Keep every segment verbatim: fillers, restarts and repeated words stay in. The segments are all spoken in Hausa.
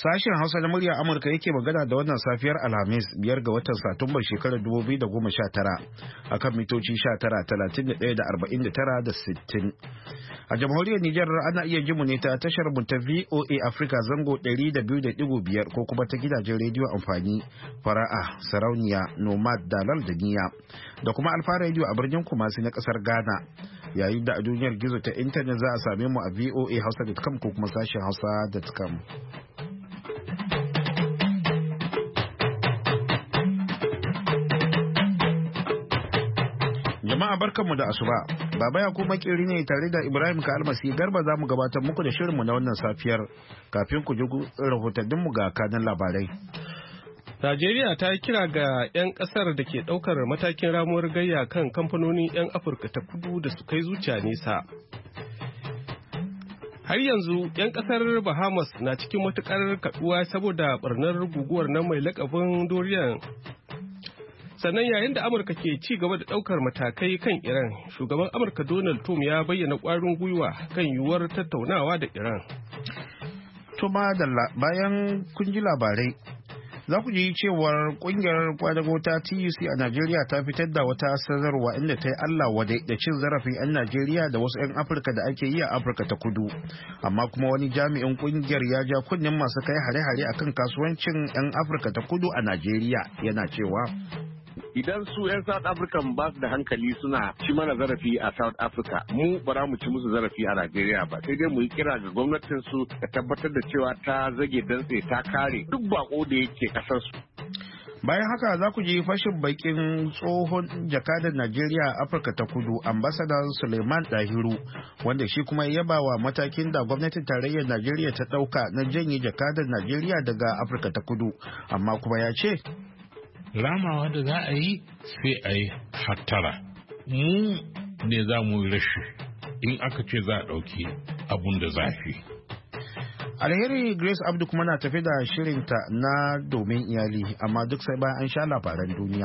Sashen Hausa na murya Amurka yake magana da wannan safiyar Alhamis biyar ga watan Satumbar shekarar dubu biyu da goma sha tara akan mitoci sha tara, talatin da ɗaya da arba'in da tara da sittin. A jamhuriyar Nijar ana iya jimu ne ta tashar mu ta V O A Africa zango ɗari da biyu da ɗigo biyar ko kuma ta gidajen rediyo amfani fara'a, sarauniya, nomad, dalal da niya da kuma alfa rediyo a birnin Kumasi na kasar Ghana. Yayin da a duniyar gizo ta intanet za a same mu a voa hausa dot com ko kuma sashen hausa dot com. Jama'a barkanmu da asuba. Baba ya kuma kiri ne tare da Ibrahim ka almasi garba za mu gabatar muku da shirinmu na wannan safiyar kafin ku ji rahotanninmu ga kanan labarai. Najeriya ta yi kira ga 'yan kasar da ke daukar matakin ramuwar gayya kan kamfanonin 'yan Afirka ta kudu da su kai zuciya nesa. Har yanzu 'yan kasar Bahamas na cikin matukar kaduwa saboda barnar guguwar nan mai lakabin Dorian. Sannan yayin da Amurka ke ci gaba da ɗaukar matakai kan Iran, shugaban Amurka Donald Trump ya bayyana ƙwarin gwiwa kan yiwuwar tattaunawa da Iran. Tuma da bayan kun ji labarai, za ku ji cewar ƙungiyar kwadago ta T U C a Najeriya ta fitar da wata sanarwa inda ta yi Allah wadai da cin zarafin 'yan Najeriya da wasu 'yan Afirka da ake yi a Afirka ta kudu. Amma kuma wani jami'in ƙungiyar ya ja kunnen masu kai hare-hare akan kasuwancin 'yan Afirka ta kudu a Najeriya yana cewa idan su 'yan South African ba su da hankali suna ci mana zarafi a South Africa, mu ba za mu ci musu zarafi a Najeriya ba, sai dai mu yi kira ga gwamnatin su ta tabbatar da cewa ta zage dantse ta kare duk bako da yake kasar su. Bayan haka za ku ji fashin bakin tsohon jakadan Najeriya a Afirka ta kudu, ambassador Suleiman Dahiru, wanda shi kuma ya yaba wa matakin da gwamnatin tarayyar Najeriya ta ɗauka na janye jakadan Najeriya daga Afirka ta kudu, amma kuma ya ce ramawa da za a yi sai a yi hattara, mu ne za mu yi rashi in aka ce za a ɗauki abun da zafi. Alheri Grace Abdu kuma na tafi da shirinta na domin iyali, amma duk sai bayan an sha labaran duniya.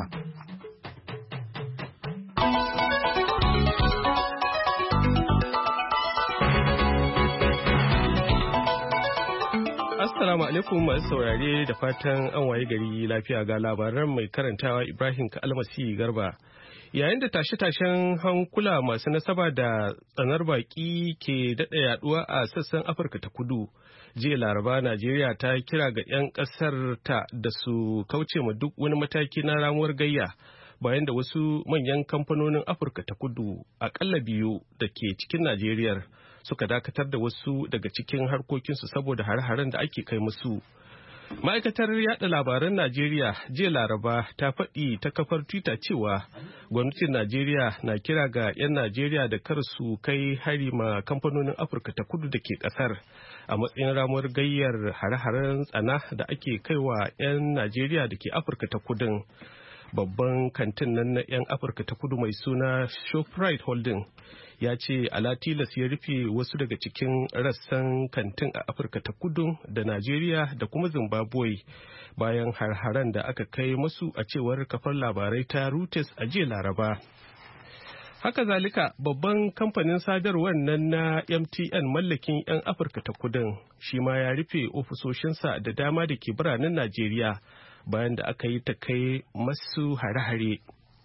Assalamu alaikum masu saurare da fatan an waye gari lafiya ga labaran mai karantawa Ibrahim Kalmasi Garba. Yayin da tashe-tashen hankula masu nasaba da tsanar baki ke daɗa yaduwa a sassan Afirka ta kudu, jiya Laraba Najeriya ta kira ga 'yan ƙasar ta da su kauce ma duk wani mataki na ramuwar gayya bayan da wasu manyan kamfanonin Afirka ta kudu akalla biyu da ke cikin Najeriya suka dakatar da wasu daga cikin harkokinsu saboda hare-haren da ake kai musu. Ma'aikatar yada labaran Najeriya jiya Laraba ta faɗi ta kafar Twitter cewa gwamnatin Najeriya na kira ga 'yan Najeriya da kar su kai hari ma kamfanonin Afirka ta kudu da ke ƙasar a matsayin ramuwar gayyar hare-haren tsana da ake kaiwa 'yan Najeriya da ke Afirka ta kudun. Babban kantin nan na 'yan Afirka ta kudu mai suna Shoprite Holding ya ce alatilas ya rufe wasu daga cikin rassan kantin a Afirka ta kudu da Najeriya da kuma Zimbabwe bayan har-haren da aka kai masu a cewar kafar labarai ta Reuters a jiya Laraba. Haka zalika babban kamfanin sadarwar nan na M T N mallakin 'yan Afirka ta kudun shi ma ya rufe ofisoshinsa da dama da ke biranen Najeriya bayan da aka yi ta kai masu hare-hare.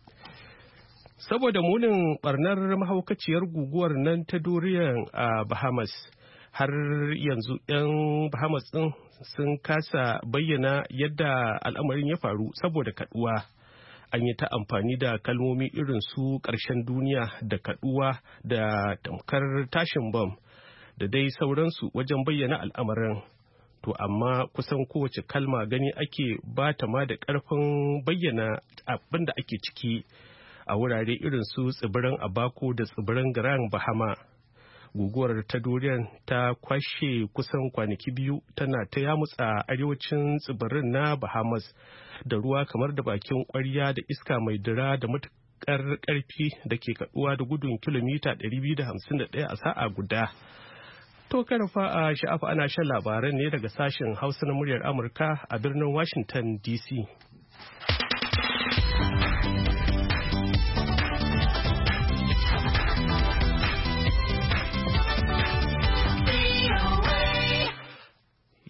Saboda munin barnar mahaukaciyar guguwar nan ta Dorian a Bahamas, har yanzu 'yan Bahamas ɗin sun kasa bayyana yadda al'amarin ya faru saboda kaduwa. An yi ta amfani da kalmomi irin su ƙarshen duniya da kaduwa da tamkar tashin bam da dai sauransu wajen bayyana al'amarin. To amma kusan kowace kalma gani ake ba ta ma da ƙarfin bayyana abin da ake ciki a wurare irin su tsibirin Abaco da tsibirin Grand Bahama. Guguwar ta Dorian ta kwashe kusan kwanaki biyu tana ta yamutsa arewacin tsibirin na Bahamas da ruwa kamar da bakin ƙwarya da iska mai dira da matuƙar ƙarfi da ke kaduwa da gudun kilomita ɗari biyu da hamsin da ɗaya a sa'a guda. To karfa a sha'afa ana shan labaran ne daga sashen Hausa na muryar Amurka a birnin Washington D C.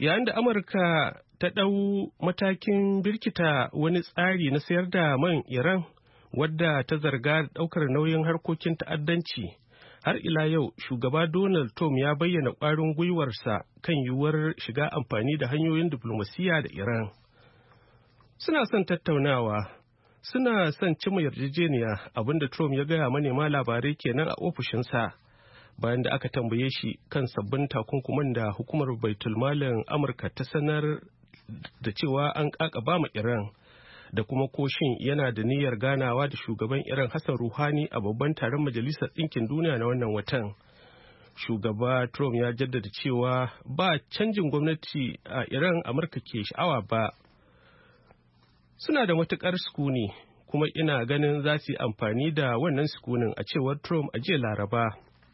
Yayin da Amurka ta ɗau matakin birkita wani tsari na sayar da man Iran wadda ta zarga ɗaukar nauyin harkokin ta'addanci, har ila yau shugaba Donald Trump ya bayyana ƙwarin gwiwarsa kan yiwuwar shiga amfani da hanyoyin diflomasiyya da Iran. Suna son tattaunawa, suna son cimma yarjejeniya, abinda Trump ya gaya manema labarai kenan a ofishinsa bayan da aka tambaye shi kan sabbin takunkuman da hukumar baitulmalin Amurka ta sanar da cewa an ƙaƙaba ma Iran, da kuma koshin yana da niyyar ganawa da shugaban Iran Hassan Rouhani a babban taron Majalisar Ɗinkin Duniya na wannan watan. Shugaba Trump ya jaddada cewa ba canjin gwamnati a Iran Amurka ke sha'awa ba. Suna da matuƙar sukuni, kuma ina ganin za su yi amfani da wannan sukunin, a cewar Trump a jiya Laraba.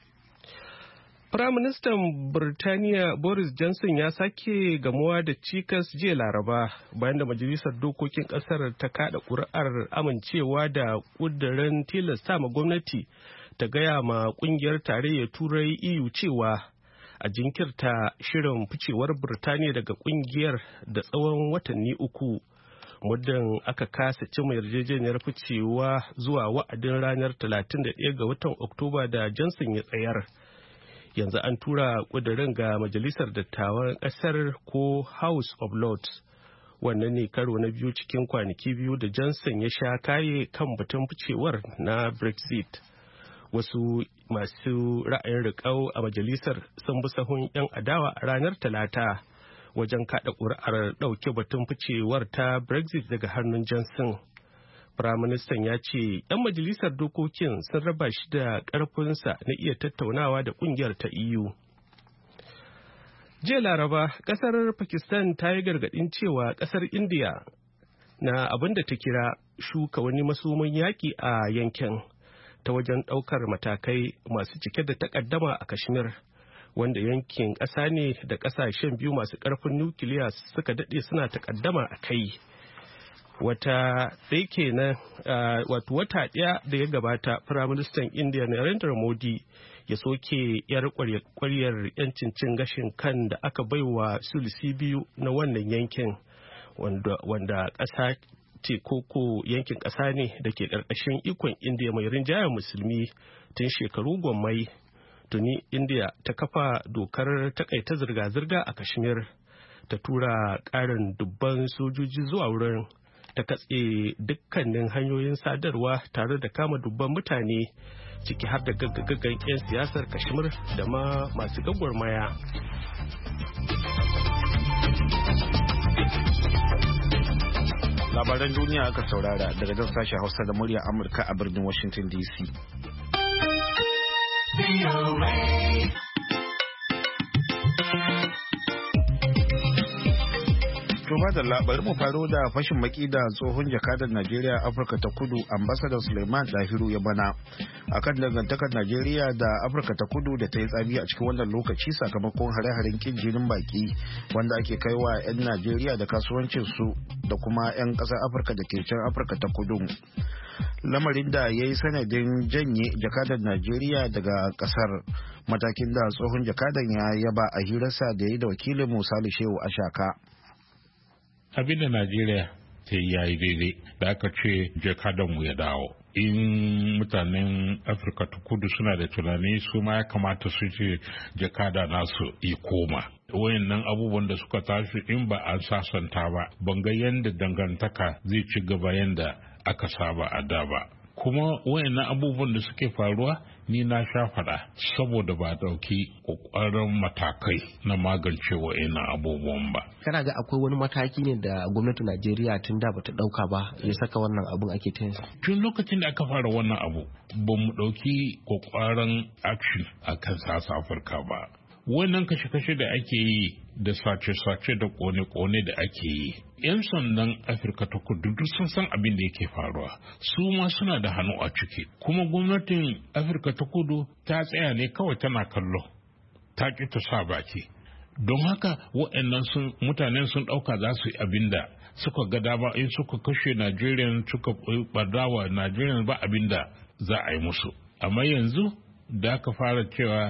Firaministan Birtaniya Boris Johnson ya sake gamuwa da cikas jiya Laraba bayan da Majalisar Dokokin Ƙasar ta kada ƙuri'ar amincewa da ƙudurin tilasta ma gwamnati ta gaya ma ƙungiyar tarayyar Turai E U cewa a jinkirta shirin ficewar Birtaniya daga ƙungiyar da tsawon watanni uku. Muddin aka kasa cimma yarjejeniyar ficewa zuwa wa'adin ranar talatin da ɗaya ga watan Oktoba da Johnson ya tsayar. Yanzu an tura ƙudurin ga Majalisar Dattawan ƙasar ko House of Lords. Wannan ne karo na biyu cikin kwanaki biyu da Johnson ya sha kaye kan batun ficewar na Brexit. Wasu masu ra'ayin riƙau a majalisar sun bi sahun 'yan adawa a ranar Talata wajen kaɗa ƙuri'ar ɗauke batun ficewar ta Brexit daga hannun Johnson. Firaministan ya ce 'yan majalisar dokokin sun raba shi da ƙarfinsa na iya tattaunawa da ƙungiyar ta E U. Jiya Laraba, ƙasar Pakistan ta yi gargaɗin cewa ƙasar India na abin da ta kira shuka wani masumin yaƙi a yankin ta wajen ɗaukar matakai masu cike da takaddama a Kashmir, wanda yankin ƙasa ne da ƙasashen biyu masu ƙarfin nukiliya suka daɗe suna takaddama a kai. Wata ɗaya kenan wato wata ɗaya da ya gabata, Firaministan Indiya Narendra Modi ya soke yar ƙwaryar yancin cin gashin kan da aka baiwa sulisi biyu na wannan yankin, wanda ƙasa ce koko yankin ƙasa ne da ke ƙarƙashin ikon Indiya mai rinjayen musulmi tun shekaru gwammai. Tuni Indiya ta kafa dokar takaita zirga-zirga a Kashmir, ta tura ƙarin dubban sojoji zuwa wurin, ta katse dukkanin hanyoyin sadarwa tare da kama dubban mutane, ciki har da gaggagaggan 'yan siyasar Kashmir da ma masu gwagwarmaya. Labaran duniya aka saurara daga nan sashen Hausa da murya Amurka a birnin Washington D C. Tuma da labarin mu faro da fashin maki da tsohon jakadar Najeriya Afirka ta Kudu Ambassador Suleiman Dahiru ya bana akan dangantakar Najeriya da Afirka ta Kudu da ta yi tsami a cikin wannan lokaci sakamakon hare-haren kin jinin baki wanda ake kaiwa 'yan Najeriya da kasuwancin su da kuma 'yan ƙasar Afirka da ke can Afirka ta Kudu. Lamarin da ya yi sanadin janye jakadar Najeriya daga ƙasar, matakin da tsohon jakadan ya yaba a hirarsa da ya yi da wakilin Musa Shehu Ashaka. Abin da Najeriya ta yi yayi daidai da aka ce jakadanmu ya dawo. In mutanen Afirka ta Kudu suna da tunani, su ma ya kamata su ce jakada nasu ya koma. Wayannan abubuwan da suka tashi in ba an sasanta ba, ban ga yanda dangantaka zai ci gaba yanda aka saba a da ba. Kuma wayannan abubuwan da suke faruwa ni na sha faɗa saboda ba ɗauki ƙoƙarin matakai na magance wayannan abubuwan ba. Kana ga akwai wani mataki ne da gwamnatin Najeriya tun da bata ɗauka ba ya saka wannan abun ake ta yinsa? Tun lokacin da aka fara wannan abu ba mu ɗauki ƙoƙarin action a kan South Africa ba. Wannan kashe-kashe da ake yi da sace-sace da kone-kone da ake yi, 'yan sandan Afirka ta Kudu duk sun san abin da yake faruwa, su ma suna da hannu a ciki. Kuma gwamnatin Afirka ta Kudu ta tsaya ne kawai tana kallo, ta ƙi ta sa baki. Don haka waɗannan sun mutanen sun ɗauka za su yi abin da suka ga dama, in suka kashe Najeriya suka ɓardawa Najeriya ba abin da za a yi musu. Amma yanzu da aka fara cewa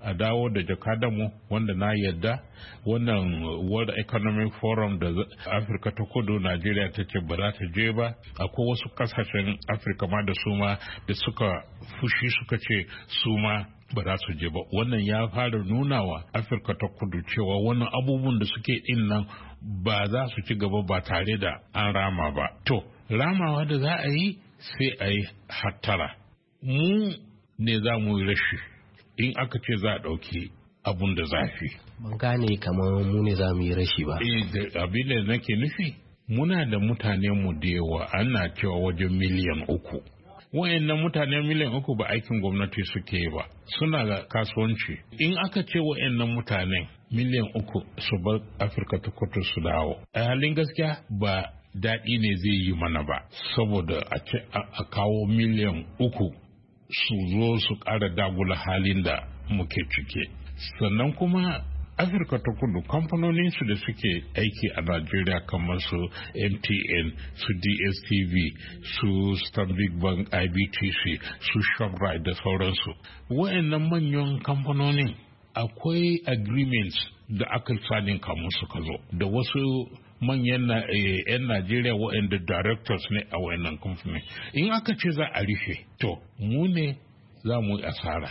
a dawo da jakadanmu wanda na yadda wannan World Economic Forum da Afirka ta Kudu Najeriya ta ce ba za ta je ba. Akwai wasu kasashen Afirka ma da su ma da suka fushi suka ce su ma ba za su je ba. Wannan ya fara nunawa Afirka ta Kudu cewa wannan abubuwan da suke din nan ba za su ci gaba ba tare da an rama ba. To, ramawa da za a yi sai a yi hattara. Mu ne za mu yi rashi in aka ce za a ɗauki abun da zafi. Ban gane kamar mu ne za mu yi rashi ba. Eh, abin da nake nufi, muna da mutane mu da yawa, ana cewa wajen miliyan uku. Wayannan mutane miliyan uku ba aikin gwamnati suke yi ba, suna da kasuwanci. In aka ce wayannan mutane miliyan uku su bar Afirka ta Kudu su dawo, a halin gaskiya ba daɗi ne zai yi mana ba, saboda a ce a kawo miliyan uku su zo su ƙara dagula halin da muke cike. Sannan kuma Afirka ta Kudu kamfanoninsu da suke aiki a Najeriya kamar su M T N, su D S T V, su Stanbic Bank I B T C, su Shoprite da sauransu. Wa'annan manyan kamfanonin akwai agreements da aka sanin kamun suka zo da wasu manyan 'yan Najeriya waɗanda directors ne a waɗannan kamfani. In aka ce za a rufe, to mu ne za mu yi asara.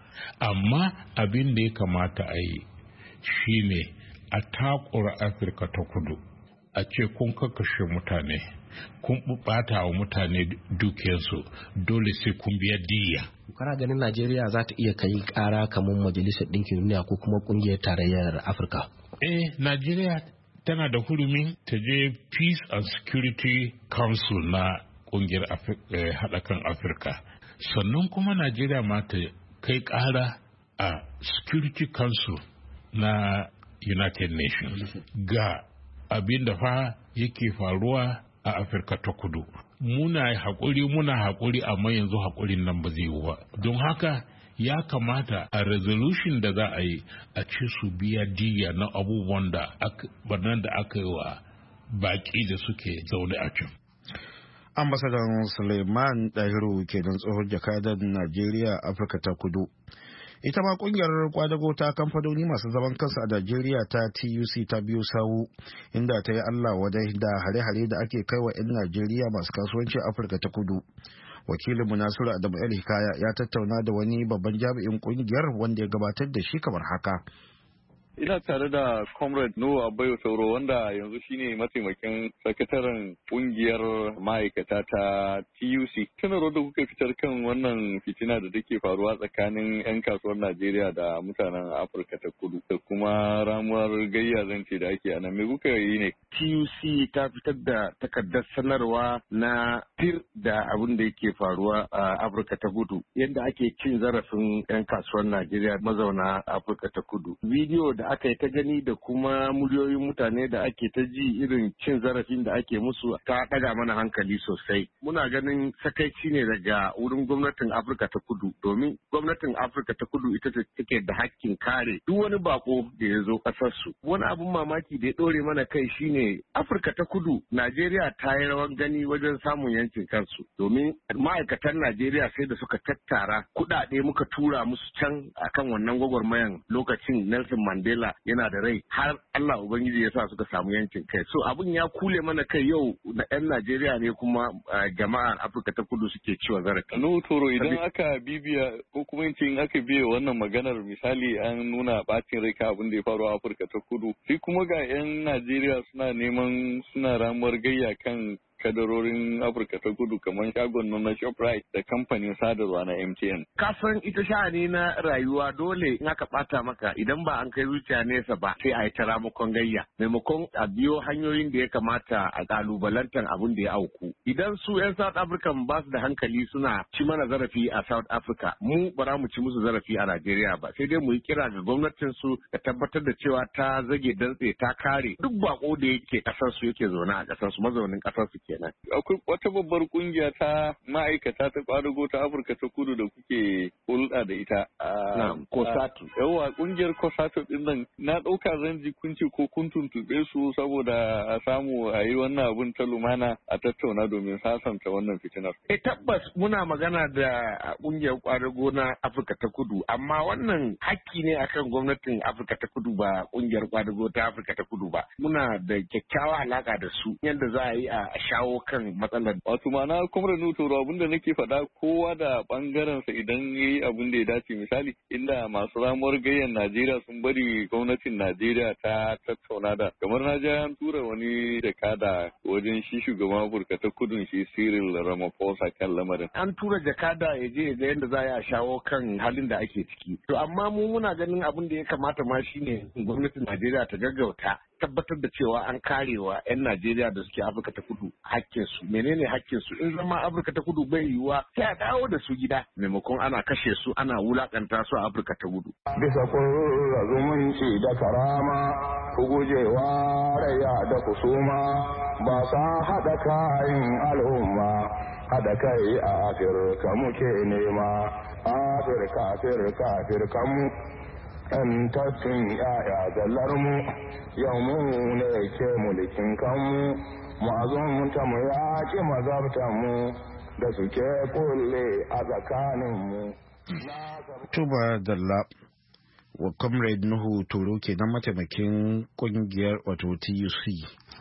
Amma abin da ya kamata a yi shi ne a takura Afirka ta Kudu, a ce kun kakashe mutane, kun ɓata wa mutane dukiyarsu, dole sai kun biya diya. Kana ganin Najeriya za ta iya kai ƙara kamar Majalisar Ɗinkin Duniya ko kuma ƙungiyar Tarayyar Afirka? Eh, Najeriya tana da hurumin ta je Peace and Security Council na kungiyar haɗa kan Afirka. Sannan kuma Najeriya ma ta kai ƙara a Security Council na United Nations ga abin da fa yake faruwa a Afirka ta Kudu. Muna haƙuri muna haƙuri amma yanzu haƙurin nan ba zai yi ba. Don haka ya kamata a resolution da za a yi a ce su biya diya na abubuwan da barnan da aka yi wa baki da suke zaune a can. Ambasadan Suleiman Dahiru kenan tsohon jakadan Najeriya Afirka ta Kudu. Ita ma kungiyar kwadago ta kamfanoni masu zaman kansu a Najeriya ta T U C ta biyu sawu inda ta yi Allah wadai da hare-hare da ake kai wa 'yan Najeriya masu kasuwanci Afirka ta Kudu. Wakilin Nasiru Adamu El Hikaya ya tattauna da wani babban jami'in kungiyar wanda ya gabatar da shi kamar haka. Ina tare da Comrade Nuhu Abayo Sauro wanda yanzu shine mataimakin sakataren kungiyar ma'aikata ta T U C. Sanarwar da kuka fitar kan wannan fitina da take faruwa tsakanin 'yan kasuwar Najeriya da mutanen Afirka ta Kudu da kuma ramuwar gayya zance da ake ana me kuka yi ne? T U C ta fitar da takardar sanarwa na tir da abin da yake faruwa a Afirka ta Kudu yadda ake cin zarafin 'yan kasuwar Najeriya mazauna Afirka ta Kudu. Bidiyo da aka yi ta gani da kuma muryoyin mutane da ake ta ji irin cin zarafin da ake musu ta ɗaga mana hankali sosai. Muna ganin sakaici ne daga wurin gwamnatin Afirka ta Kudu domin gwamnatin Afirka ta Kudu ita take da hakkin kare duk wani bako da ya zo ƙasarsu. Wani abun mamaki da ya ɗore mana kai shine Afirka ta Kudu, Najeriya ta yi rawan gani wajen samun yancin kansu domin ma'aikatan Najeriya sai da suka tattara kuɗaɗe muka tura musu can akan wannan gwagwarmayan lokacin Nelson Mandela yana da rai har Allah Ubangiji ya sa suka samu yancin kai. So abun ya kule mana kai yau na 'yan Najeriya ne kuma jama'ar Afirka ta Kudu suke ciwon zarafi. No Toro, idan aka bibiya ko kuma in aka biya wannan maganar misali an nuna bacin rai ka abin da ya faru a Afirka ta Kudu. Sai kuma ga 'yan Najeriya suna neman suna ramuwar gayya kan kadarorin Afirka ta Kudu kamar shagon na Shoprite da kamfanin sadarwa na M T N. Kasan ita sha'ani na rayuwa dole in aka bata maka idan ba an kai zuciya nesa ba sai a yi ta ramakon gayya. Maimakon a biyo hanyoyin da ya kamata a kalubalantar abin da ya auku. Idan su 'yan South African ba su da hankali suna ci mana zarafi a South Africa, mu ba za mu ci musu zarafi a Najeriya ba. Sai dai mu yi kira ga gwamnatin su da tabbatar da cewa ta zage dantse ta kare duk bako da yake kasar su yake zaune a kasar su mazaunin kasar su ke. kenan. Akwai wata babbar kungiya ta ma'aikata ta kwadago ta Afirka ta Kudu da kuke hulɗa da ita. Na'am, Kosatu. Yawa kungiyar Kosatu din nan na ɗauka zan ji kun ce ko kun tuntuɓe su saboda a samu a yi wannan abun ta lumana a tattauna domin sasanta wannan fitinar. Eh tabbas muna magana da kungiyar kwadago na Afirka ta Kudu, amma wannan hakki ne akan gwamnatin Afirka ta Kudu ba kungiyar kwadago ta Afirka ta Kudu ba. Muna da kyakkyawa alaka da su yadda za a yi a shawo kan matsalar. Wato ma'ana kuma Nutoro abin da nake faɗa kowa da bangaren sa idan yayi abin da ya dace, misali inda masu ramuwar gayyan Najeriya sun bari gwamnatin Najeriya ta tattauna da kamar na ji an tura wani jakada wajen shi shugaban Afirka ta Kudu shi Cyril Ramaphosa kan lamarin. An tura jakada ya je ga yadda za a shawo kan halin da ake ciki. To amma mu muna ganin abin da ya kamata ma shine gwamnatin Najeriya ta gaggauta tabbatar da cewa an karewa 'yan Najeriya da suke Afirka ta Kudu hakkinsu. Menene hakkinsu? In zama Afirka ta Kudu bai yiwuwa sai a dawo da su gida maimakon ana kashe su ana wulakanta su a Afirka ta Kudu. Bisa kurra zumunci da karama ku gujewa raya da kusuma ba sa haɗa kayan al'umma haɗa kai a Afirka muke nema Afirka Afirka Afirka mu ‘yantattun ‘ya'ya zallar mu yau mu ne ke mulkin kanmu mazun ta mu yaƙi mazabtan mu da suke kulle a tsakaninmu. Tuba Dalla wa Comrade Nuhu Toro kenan mataimakin kungiyar wato T U C.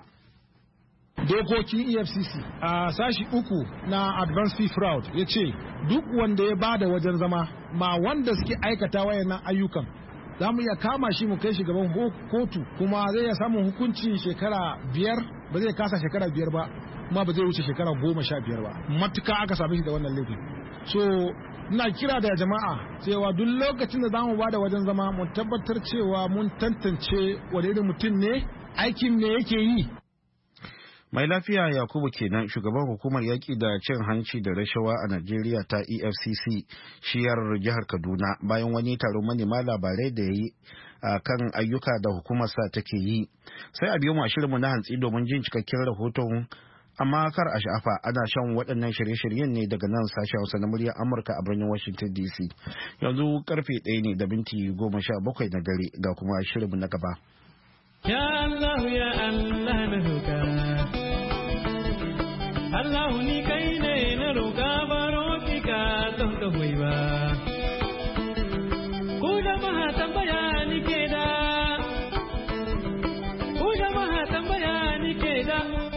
Dokokin E F C C a sashi uku na Advanced Fee Fraud ya ce duk wanda ya bada wajen zama ma wanda suke aikata wayannan ayyukan za mu iya kama shi mu kai shi gaban kotu kuma zai iya samun hukunci shekara biyar ba zai kasa shekara biyar ba kuma ba zai wuce shekara goma sha biyar ba matuka aka same shi da wannan laifin. So ina kira da jama'a cewa duk lokacin da zamu bada wajen zama mu tabbatar cewa mun tantance wani irin mutum ne aikin ne yake yi. Mai lafiya Yakubu kenan shugaban hukumar yaƙi da cin hanci da rashawa a Najeriya ta E F C C shiyar jihar Kaduna bayan wani taron manema labarai da ya yi a kan ayyuka da hukumarsa take yi. Sai a biyo mu shirinmu na hantsi domin jin cikakken rahoton, amma kar a sha'afa ana shan waɗannan shirye-shiryen ne daga nan sashen Hausa na muryar Amurka a birnin Washington D C. Yanzu karfe ɗaya ne da minti goma sha bakwai na dare ga kuma shirinmu na gaba. Ya Allah ya Allah na roƙa Allah ni kai ne na roƙa baro ki ka don ka hoyi ba ku jama'a tambaya ni ke da ku jama'a tambaya ni ke da.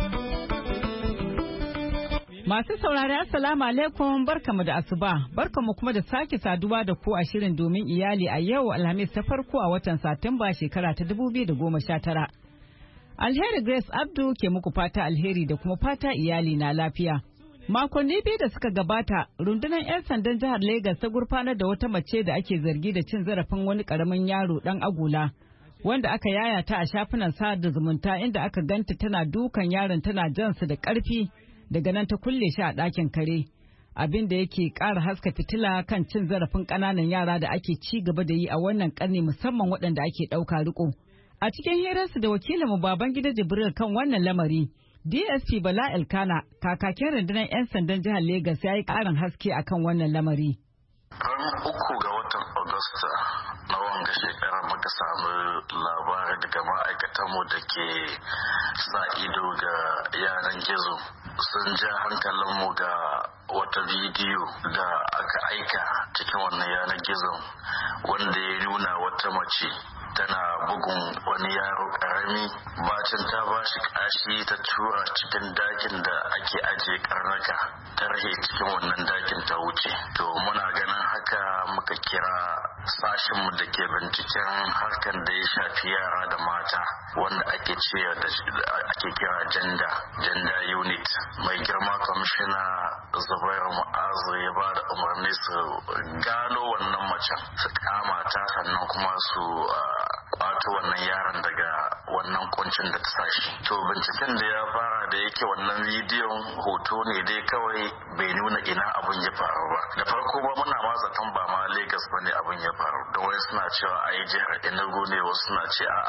Masu saurari assalamu alaikum barkamu da asuba barkamu kuma da sake saduwa da ku a shirin domin iyali a yau Alhamis ta farko a watan Satumba shekara ta dubu biyu da goma sha tara. Alheri Grace Abdu ke muku fata alheri da kuma fata iyali na lafiya. Makonni biyu da suka gabata, rundunar 'yan sandan jihar Legas ta gurfanar da wata mace da ake zargi da cin zarafin wani karamin yaro dan agula, wanda aka yayata a shafinan sada zumunta inda aka ganta tana dukan yaron tana jansa da ƙarfi, daga nan ta kulle shi a ɗakin kare. Abin da yake ƙara haska fitila kan cin zarafin ƙananan yara da ake ci gaba da yi a wannan ƙarni, musamman waɗanda ake ɗauka riko. A cikin hirarsu da wakilinmu Babangida Jibril kan wannan lamari, D S P Bala Elkana, kakakin rundunar 'yan sandan jihar Legas, ya yi ƙarin haske akan wannan lamari. Ran uku ga watan Agusta na wanga shekara muka samu labari daga ma'aikatanmu da ke sa ido ga yanar gizo. Sun ja hankalinmu ga wata bidiyo da aka aika cikin wannan yanar gizon wanda ya nuna wata mace tana bugun wani yaro karami, bacin ta ba shi kashi ta tura cikin dakin da ake ajiye karnaka, ta rahe cikin wannan dakin ta wuce. To muna ganin haka muka kira sashenmu da ke binciken harkar da ya shafi yara da mata wanda ake ce da ake kira gender gender unit. Mai girma kwamishina Zubairu Mu'azu ya ba da umarni su gano wannan macen, su kama ta, sannan kuma su kwato wannan yaron daga wannan kuncin da ta sashi. To binciken da ya fara da yake wannan bidiyon hoto ne dai kawai bai nuna ina abun ya faru ba. Da farko ba muna ma zaton ba ma Lagos bane abun ya faru, da wai suna cewa ai jihar Enugu ne, wasu suna ce a'a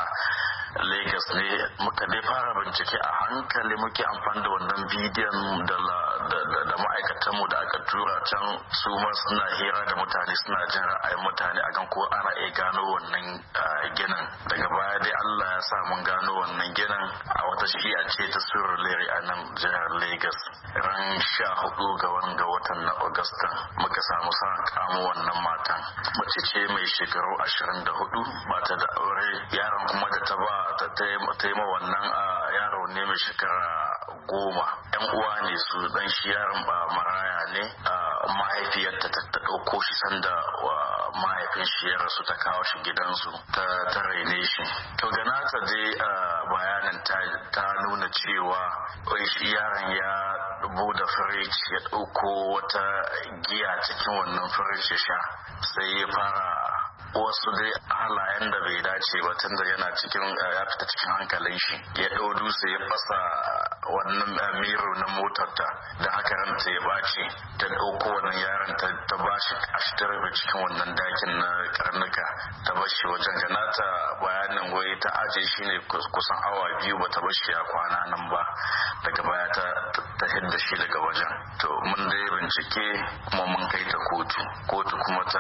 Lagos ne. Muka dai fara bincike a hankali, muke amfani da wannan bidiyon da da ma'aikatanmu da aka tura can, su ma suna hira da mutane, suna jin ra'ayin mutane akan ko ana iya gano wannan ginin. Daga baya dai Allah ya sa mun gano wannan ginin a wata shi'a ce ta Surulere a nan jihar Lagos. Ran sha hudu ga wanga watan na Agusta muka samu sa kamo wannan matan. Mace ce mai shekaru ashirin da hudu, ba ta da aure. Yaron kuma da ta ba ta taima wannan yaro ne mai shekara goma. Yan uwa ne su, dan shi yaron ba maraya ne. Mahaifiyarta ta ɗauko shi sanda mahaifin shi ya rasu, ta kawo shi gidansu ta ta raine shi. To ganata dai bayanin ta nuna cewa shi yaron ya bude firij ya ɗauko wata giya cikin wannan firij ya sha, sai ya fara wasu dai halayen da bai dace ba, tunda yana cikin ya fita cikin hankalin shi. Ya ɗau dutse ya fasa wannan miro na motar ta, da haka ranta ya bace. Ta ɗauko wannan yaron ta bashi ashtarbe cikin wannan dakin na karnuka, ta bashi wajen. Ganata bayanin wai ta aje shi ne kusan awa biyu, bata bashi ya kwana nan ba. Daga baya ta ta hidda shi daga wajen. To mun dai bincike kuma mun kai ta kotu kotu kuma ta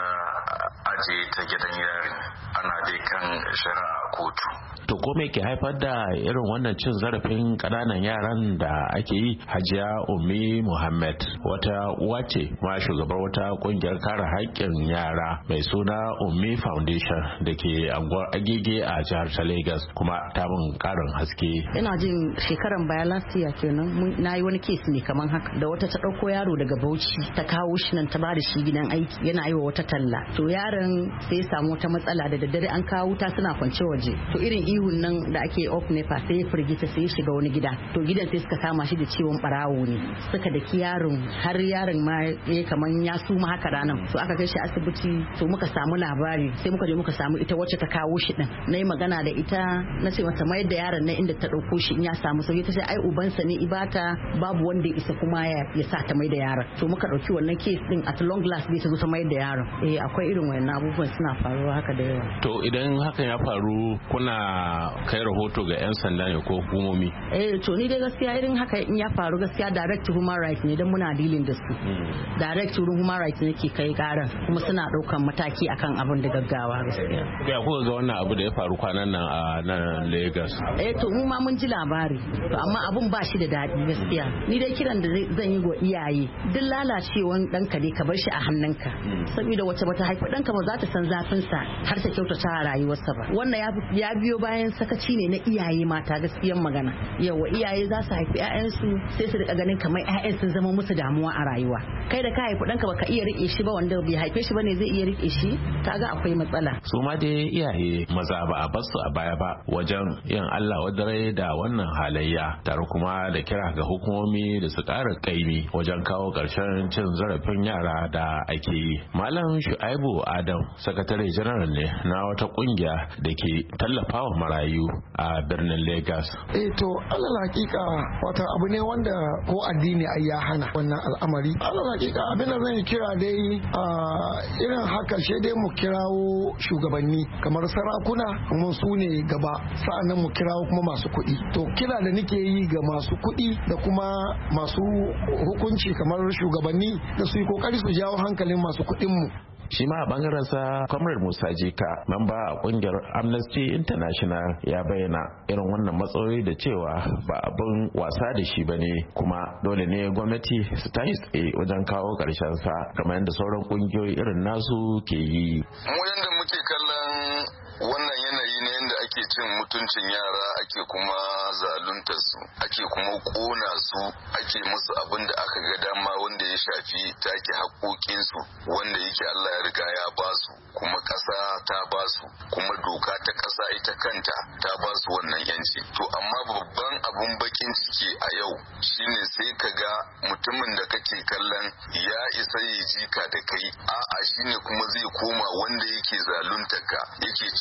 aje ta gidan yari, ana dai kan shari'a kotu. To ko me ke haifar da irin wannan cin zarafin ƙananan yaran da ake yi? Hajiya Ummi Muhammad wata uwa ce ma shugabar wata kungiyar kare haƙƙin yara mai suna Ummi Foundation da ke anguwar Agege a jihar ta Lagos, kuma ta mun karin haske. Ina jin shekaran baya last year kenan na yi wani case ne kaman haka, da wata ta ɗauko yaro daga Bauchi ta kawo shi nan ta bada shi gidan aiki, yana yi wa wata talla. To yaron sai ya samu wata matsala, da daddare an kawo wuta suna kwance waje. To irin ihun nan da ake off nepa sai ya firgita, sai ya shiga wani gida. To gidan sai suka kama shi da ciwon barawo ne, suka daki yaron har yaron ma ya kaman ya suma haka ranan. So aka kai shi asibiti. To muka samu labari, sai muka je muka samu ita wacce ta kawo shi din. Na yi magana da ita, na ce mata mayar da yaron nan inda ta ɗauko shi in ya samu sauki. Ta ce ai ubansa ne ibata, babu wanda ya isa kuma ya sa ta mai da yaron. To muka ɗauki wannan case din at long last dai ta zo ta mai da yaron. Eh akwai irin wayannan abubuwan suna faruwa haka da yawa. To idan hakan ya faru kuna kai rahoto ga 'yan sanda ne ko hukumomi? Eh to ni dai gaskiya irin haka in ya faru gaskiya direct to human rights ne, dan muna dealing da su. Direct to human rights ne ke kai karan, kuma suna daukan mataki akan abin da gaggawa gaskiya. Ya kuka ga wannan abu da ya faru kwanan nan a nan Lagos? Eh to mu ma mun ji labari, to amma abun ba shi da daɗi gaskiya. Ni dai kiran da zan yi ga iyaye, duk lalacewan ɗanka dai ka bar shi a hannunka, saboda wacce bata haifi ɗanka ba za ta san zafin sa har ta kyautata a rayuwarsa ba. Wannan ya biyo bayan sakaci ne na iyaye mata, gaskiyan magana. Yawa iyaye za su haifi 'ya'yansu sai su rika ganin kamar 'ya'yan sun zama musu damuwa a rayuwa. Kai da ka haifi ɗanka baka iya rike shi ba, wanda bai haife shi bane zai iya rike shi, kaga akwai matsala. Su ma dai iyaye maza ba a basu a baya ba wajen yin Allah wadare da wannan halayya, tare kuma da kira ga hukumomi da su ƙara kaimi wajen kawo ƙarshen cin zarafin yara da ake yi. Malam Shu'aibu Adam, sakatare janar ne na wata kungiya da ke tallafawa marayu a birnin Lagos. Eh to alal hakika wata abu ne wanda ko addini ai ya hana wannan al'amari. Alal hakika abin da zan kira dai a irin haka shi dai mu kirawo shugabanni kamar sarakuna, kuma su ne gaba, sa'annan mu kirawo kuma masu kuɗi. To kira da nake yi ga masu kuɗi da kuma masu hukunci kamar shugabanni da su yi kokari su jawo hankalin masu kuɗin mu. Shi ma a bangaren sa Comrade Musa Jika, mamba a kungiyar Amnesty International, ya bayyana irin wannan matsaloli da cewa ba abin wasa da shi bane, kuma dole ne gwamnati su tashi tsaye wajen kawo karshen sa kamar yadda sauran kungiyoyi irin nasu ke yi. Mu yanda muke kallon wannan yanayi ne yanda ake cin mutuncin yara, ake kuma zaluntar su, ake kuma kona su, ake musu abin da aka ga dama wanda ya shafi take haƙoƙin su, wanda yake Allah ya riga ya ba su, kuma ƙasa ta ba su, kuma doka ta ƙasa ita kanta ta ba su wannan yanci. To amma babban abun bakin ciki a yau shine sai ka ga mutumin da kake kallon ya isa ya jika da kai, a'a shine kuma zai koma wanda yake zaluntar ka, yake cin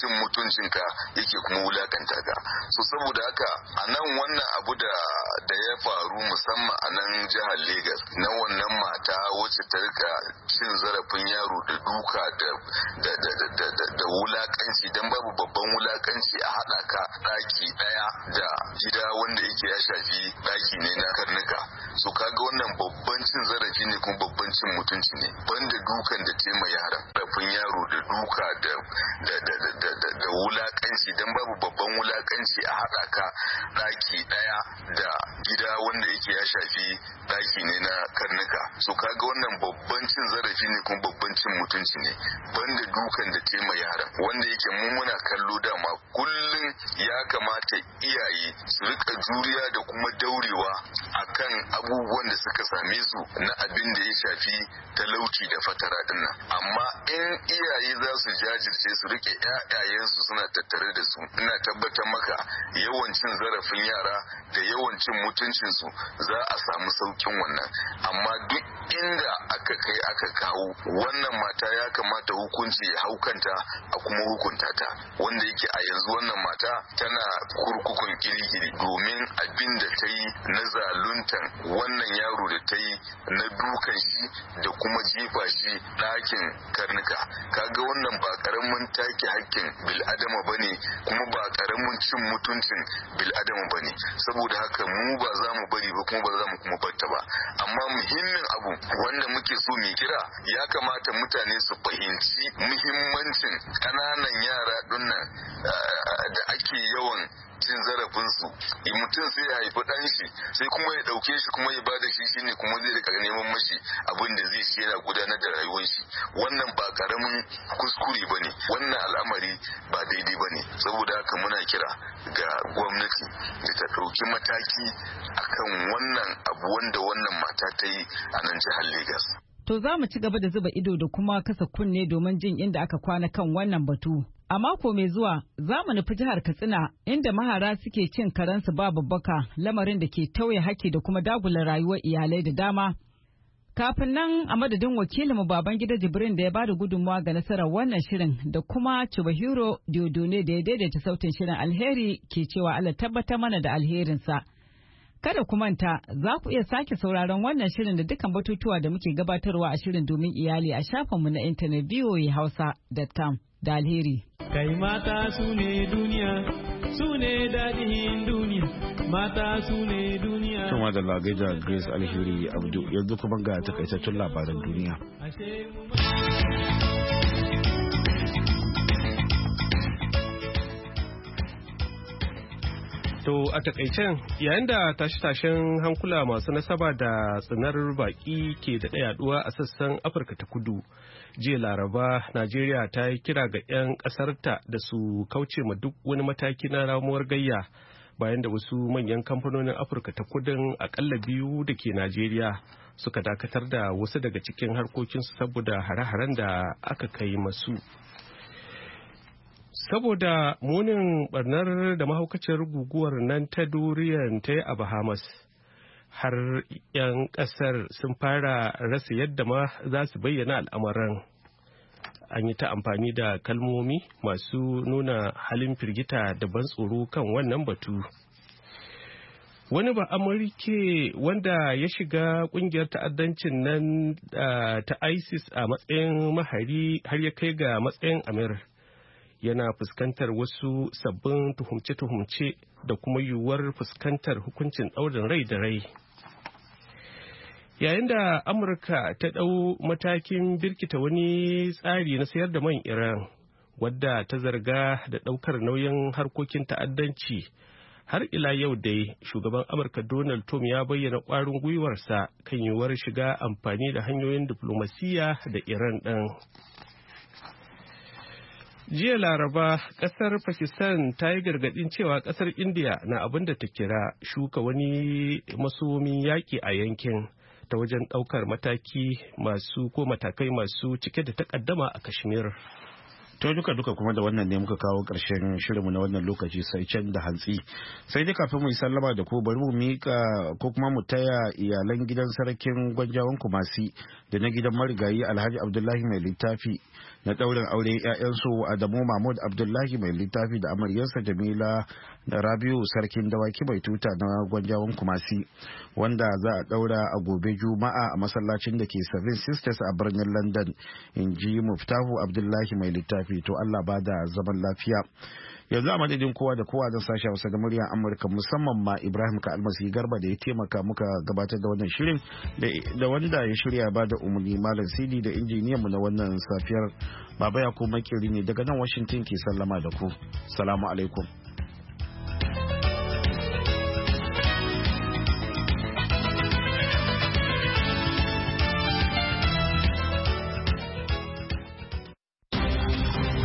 cin mutuncinka yake kuma wulakanta ka. So saboda haka a nan wannan abu da da ya faru musamman a nan jihar Legas na wannan mata wacce ta rika cin zarafin yaro da duka da da da da da, da wulakanci dan babu babban wulakanci a haɗa ka ɗaki ɗaya da gida wanda yake ya shafi ɗaki ne na karnuka. So kaga wannan babban cin zarafi ne kuma babban cin mutunci ne banda dukan da tema yaran rafin yaro da duka da da da da da, da wulakanci dan babu babban wulakanci a haɗa ka ɗaki ɗaya da gida wanda yake ya shafi ɗaki ne na karnuka. So kaga wannan babban cin zarafi ne kuma babban cin mutunci ne banda dukan da tema yaran wanda yake mu muna kallo dama kullum ya kamata iyaye su rika juriya da kuma daurewa akan abubuwan da suka same su na abin da ya shafi talauci da fatara dinnan, amma in iyaye za su jajirce su rike ƴaƴayensu suna tattare da su, ina tabbatar maka yawan cin zarafin yara da yawan cin mutuncin su za a samu saukin wannan. Amma duk inda aka kai aka kawo wannan mata ya kamata hukunci ya haukanta a kuma hukunta ta, wanda yake a yanzu wannan mata tana kurkukun kirikiri domin abin da ta yi na zaluntan wannan yaro da ta yi na dukan shi da kuma jefa shi ɗakin karnuka. Kaga wannan ba karamin take hakkin bil'adama bane kuma ba karamin cin mutuncin bil'adama bane. Saboda haka mu ba za mu bari ba kuma ba za mu kuma batta ba. Amma muhimmin abu wanda muke so mu kira, ya kamata mutane su fahimci muhimmancin ƙananan yara dinnan da ake yawan cin zarafinsu. Mutum sai ya haifi ɗan shi sai kuma ya ɗauke shi kuma ya bada shi shine kuma zai rika neman mashi abin da zai shi yana gudanar da rayuwar shi. Wannan ba karamin kuskure ba ne, wannan al'amari ba daidai ba ne. Saboda haka muna kira ga gwamnati da ta ɗauki mataki akan wannan abu wanda wannan mata ta yi a nan jihar Legas. To za mu ci gaba da zuba ido da kuma kasa kunne domin jin inda aka kwana kan wannan batu. A mako mai zuwa za mu nufi jihar Katsina inda mahara suke cin karensu ba babbaka, lamarin da ke tauye haƙƙi da kuma dagula rayuwar iyalai da dama. Kafin nan a madadin wakilinmu Babangida Jibrin da ya bada gudunmawa ga nasarar wannan shirin da kuma Chubahiro Diodone da ya daidaita sautin shirin, alheri ke cewa Allah tabbatar mana da alherinsa. Kada ku manta, za ku iya sake sauraron wannan shirin da dukkan batutuwa da muke gabatarwa a shirin domin iyali a shafinmu na intanet v o a hausa dot com da alheri. Kai mata su ne duniya, su ne daɗin duniya, mata su ne duniya. Tuma da lagaja Grace Alheri Abdu, yanzu kuma ga takaitattun labaran duniya. To a takaicen yayin da tashe-tashen hankula masu nasaba da tsinar baki ke da yaduwa a sassan Afirka ta kudu, jiya Laraba Najeriya ta yi kira ga 'yan ƙasarta da su kauce ma duk wani mataki na ramuwar gayya bayan da wasu manyan kamfanonin Afirka ta kudin akalla biyu da ke Najeriya suka dakatar da wasu daga cikin harkokinsu saboda hare-haren da aka kai masu. Saboda munin barnar da mahaukaciyar guguwar nan ta Dorian ta yi a Bahamas, har 'yan kasar sun fara rasa yadda ma za su bayyana al'amuran. An yi ta amfani da kalmomi masu nuna halin firgita da ban tsoro kan wannan batu. Wani ba Amurke wanda ya shiga kungiyar ta'addancin nan ta ISIS a matsayin mahari har ya kai ga matsayin Amir, yana fuskantar wasu sabbin tuhumce-tuhumce da kuma yiwuwar fuskantar hukuncin ɗaurin rai da rai. Yayin da Amurka ta ɗau matakin birkita wani tsari na sayar da man Iran, wadda ta zarga da ɗaukar nauyin harkokin ta'addanci, har ila yau dai shugaban Amurka Donald Trump ya bayyana ƙwarin gwiwarsa kan yiwuwar shiga amfani da hanyoyin diflomasiyya da Iran ɗin. Jiya Laraba, kasar Pakistan ta yi gargadin cewa kasar India na abin da ta kira shuka wani masomin yaƙi a yankin ta wajen ɗaukar mataki masu ko matakai masu cike da takaddama a Kashmir. To duka duka kuma da wannan ne muka kawo ƙarshen shirinmu na wannan lokaci sai can da hantsi. Sai dai kafin mu yi sallama da ku bari mu mika ko kuma mu taya iyalan gidan sarkin Gwanjawan Kumasi da na gidan marigayi Alhaji Abdullahi mai littafi na ɗaurin aure 'ya'yansu Adamu Mahmud Abdullahi mai littafi da amaryarsa Jamila da Rabiu sarkin dawaki mai tuta na Gwanjawan Kumasi wanda za a ɗaura a gobe Juma'a a masallacin da ke Seven Sisters a birnin London, in ji Muftahu Abdullahi mai littafi. To Allah ba da zaman lafiya. Yanzu a madadin kowa da kowa zan sashi Hausa da muryar Amurka musamman ma Ibrahim ka almasi garba da ya taimaka muka gabatar da wannan shirin da wanda ya shirya ba da umarni Malam Sidi da injiniyan mu na wannan safiyar Baba Yakubu Makeri ne daga nan Washington ke sallama da ku. Salamu alaikum.